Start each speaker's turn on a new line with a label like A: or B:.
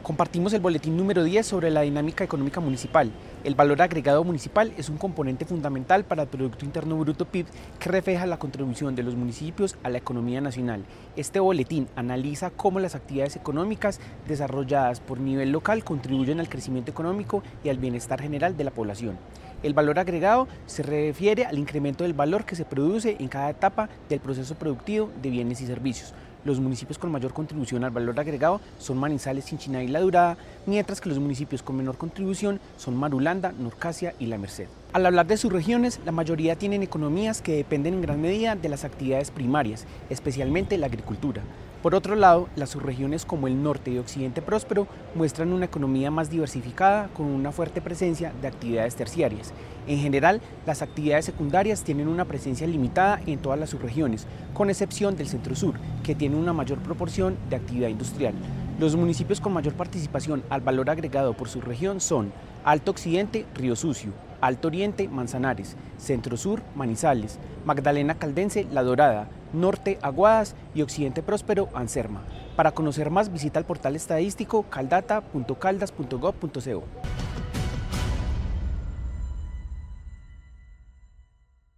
A: Compartimos el boletín número 10 sobre la dinámica económica municipal. El valor agregado municipal es un componente fundamental para el Producto Interno Bruto PIB que refleja la contribución de los municipios a la economía nacional. Este boletín analiza cómo las actividades económicas desarrolladas por nivel local contribuyen al crecimiento económico y al bienestar general de la población. El valor agregado se refiere al incremento del valor que se produce en cada etapa del proceso productivo de bienes y servicios. Los municipios con mayor contribución al valor agregado son Manizales, Chinchiná y La Durada, mientras que los municipios con menor contribución son Marulanda, Norcasia y La Merced. Al hablar de sus regiones, la mayoría tienen economías que dependen en gran medida de las actividades primarias, especialmente la agricultura. Por otro lado, las subregiones como el norte y occidente próspero muestran una economía más diversificada con una fuerte presencia de actividades terciarias. En general, las actividades secundarias tienen una presencia limitada en todas las subregiones, con excepción del centro-sur, que tiene una mayor proporción de actividad industrial. Los municipios con mayor participación al valor agregado por su región son Alto Occidente, Río Sucio, Alto Oriente, Manzanares, Centro Sur, Manizales, Magdalena Caldense, La Dorada, Norte, Aguadas y Occidente Próspero, Anserma. Para conocer más, visita el portal estadístico caldata.caldas.gov.co.